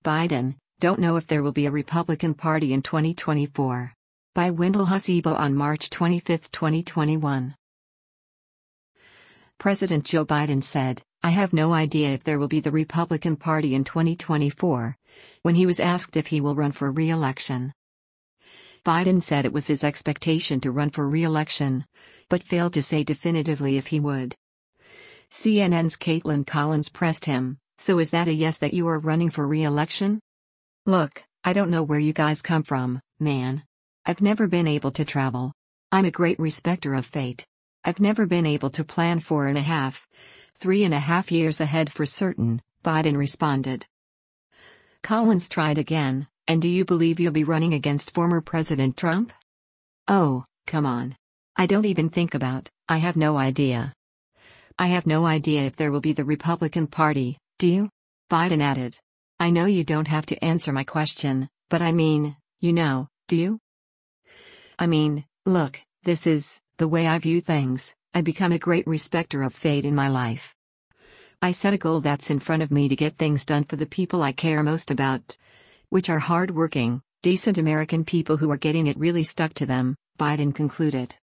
Biden, don't know if there will be a Republican Party in 2024. By Wendell Hasebo on March 25, 2021. President Joe Biden said, "I have no idea if there will be the Republican Party in 2024," when he was asked if he will run for re-election. Biden said it was his expectation to run for re-election, but failed to say definitively if he would. CNN's Kaitlan Collins pressed him, "So is that a yes that you are running for re-election?" "Look, I don't know where you guys come from, man. I've never been able to travel. I'm a great respecter of fate. I've never been able to plan 3.5 years ahead for certain," Biden responded. Collins tried again, "And do you believe you'll be running against former President Trump?" "Oh, come on. I don't even think about, I have no idea. I have no idea if there will be the Republican Party, do you?" Biden added. "I know you don't have to answer my question, but I mean, do you? I mean, look, this is the way I view things. I become a great respecter of fate in my life. I set a goal that's in front of me to get things done for the people I care most about, which are hard-working, decent American people who are getting it really stuck to them," Biden concluded.